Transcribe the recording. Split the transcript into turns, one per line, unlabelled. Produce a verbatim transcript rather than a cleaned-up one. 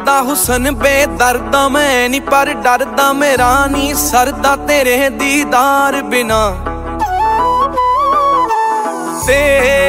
करदा हुसन बेदर्दा मैं नी पर डरदा मेरा नी सरदा तेरे दीदार बिना। ते